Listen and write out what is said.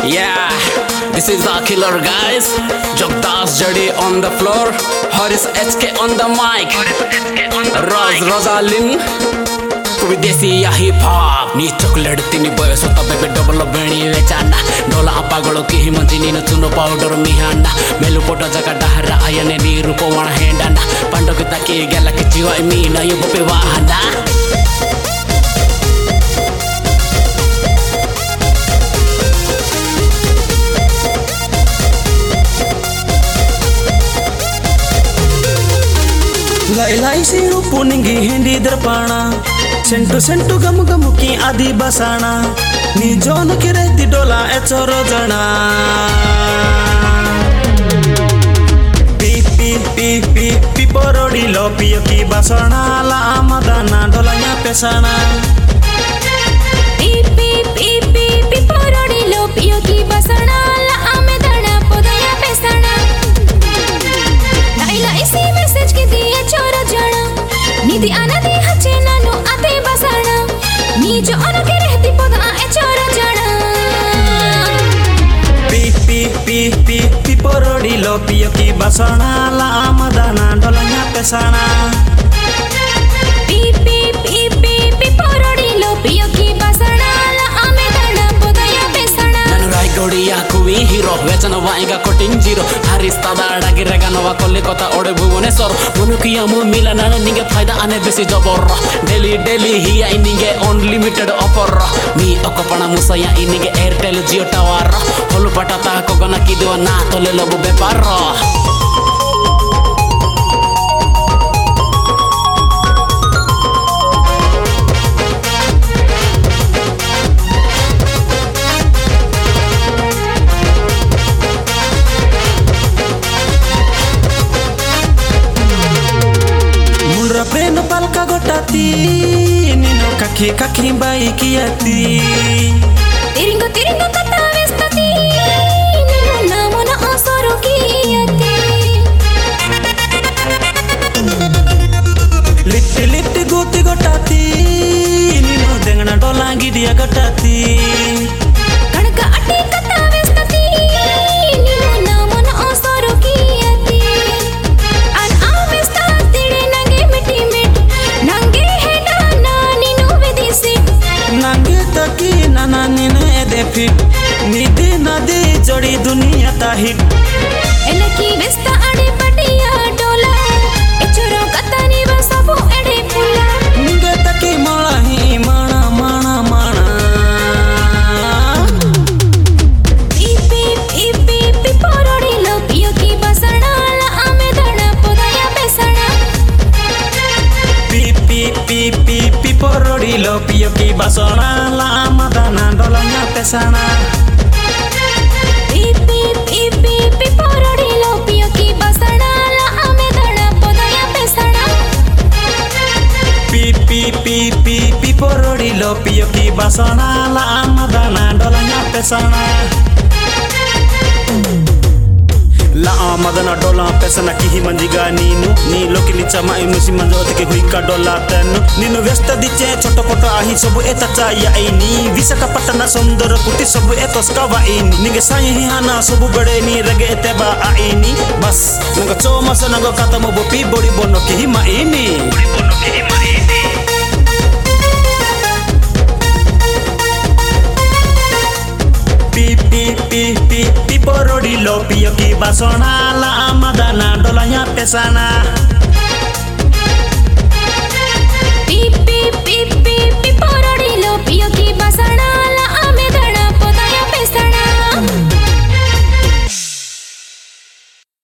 Yeah, this is the killer guys. Jogdas Jade on the floor, Horace HK on the mic, Rosalind विदेशी या hip hop नी chocolate तिनी बयस होता बेबे double बेणी वेचाना डोला पागलो की ही मंजी नी चुनो पाउडर मिहाना मेलु पोटा जका डहरा आयने नी रूपो वण हेंडाना पंडो की ताकी गेला की जीवा मीना ये बपे वाहना लाई सिरू पुनिंगी हिंदी दर्पणा सेंटू सेंटू गम गम की आदि बसाना नी जोन की रहती डोला एचोरो जना पी पी पी पी पी परोड़ी लो पियो की बसना ला आमदाना डोला या पेसाना पी पी पी पी पी परोड़ी लो पियो की बसना ला आमदाना पोदया पेसाना नाइला इसी मैसेज की दिए चोरो जना निधि आना दे हचे नानो आते बसाना नी जो अन के रहती पोदा ए चोरो जना पी पी पी पी पी परोड़ी लो पियो की बसना ला आमदाना डोला या पेसाना पी पी पी पी पी परोड़ी लो पियो की बसना ला आमदाना पोदया पेसाना ननु राय गोड़िया कुवी हीरो वेचन वाएगा कोटिंग जीरो हारिस्ता दाड़ा गिरेगा नवा कोल्ली कोता ओडे भुवनेश्वर मनुकिया मु मिलाना निगे फायदा आने बेसी जबर डेली डेली ही आई निगे अनलिमिटेड ऑफर मी ओकपणा मुसया इनिगे एयरटेल जियो टावर होलु पटा ता को गना की दो ना तोले लोबो व्यापार Preno palka gotati nino kaki kaki bai kiati tiringo kata vestati nino namo na asoro kiyati litti goti gotati nino dengna dola gidia gotati kanaka atti kata vestati nino namo na asoro kiyati an avesta tide nange miti mit nange heda na nino vedisi nange taki nana nino ede fit nidi nadi jodi dunia tahit elaki vesta ade patiya dola echoro katani vasabu ede pula ninge taki malahi mana mana mana pipi pipi piporodi lo piyo ki basana la amedana podaya pesana pipi pipi piporodi lo piyo ki basona la amadana dolanya pesana pipi pipi piporodi lo piyo ki basana la amedana podaya pesana pipi pipi piporodi lo piyo ki basona la amadana dolanya pesana la amadana dola pesana ki hi manjiga ninu ni lokili chama inusi manjo otike huika dola tenu ninu vesta diche choto poto ahi sobu eta chaya ini visaka patana sondor puti sobu etos kawa ini ninge sai hi hana sobu bade ni rage eteba aini bas nango choma sa nango kata mo bopi bodi bono ki hi ma ini pipi pipi piporodi lo piyo ki basona la amadana dolanya pesana